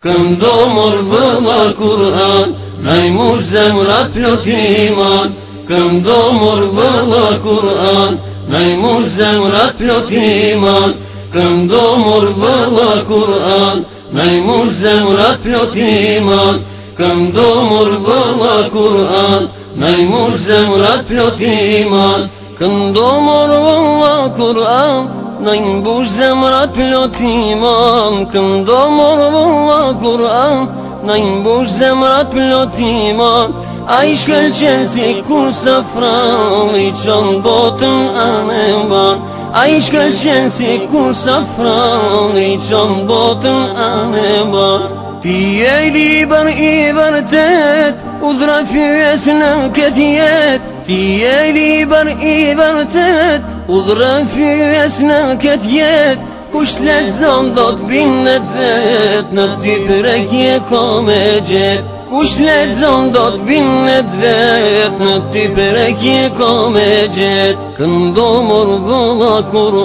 Këndomor vëlla Kur'an, najmur zemrat plot iman. Këndomor vëlla Kur'an, najmur zemrat plot iman. Këndomor vëlla Kur'an, najmur zemrat plot iman. Këndomor vëlla Kur'an, najmur zemrat plot iman. Këndomor vëlla Kur'an, najmur zemrat plot iman. Këndomor vëlla Kur'an, najmur zemrat plot iman. A i shkëlqen si kur safran, i qon botën anë ban. A i shkëlqen si kur safran, i qon botën anë ban. Ti e liber i vërtet, udhra fyes në këtë jet. Ti e liber i vërtet, udhra fyes në këtë jet. Kush lexon do t'bindet vet, në ty prekje ko me gjet. Kush lexon do t'bindet vet, në ty prekje ko me gjet. Këndomor vëlla Kur'an.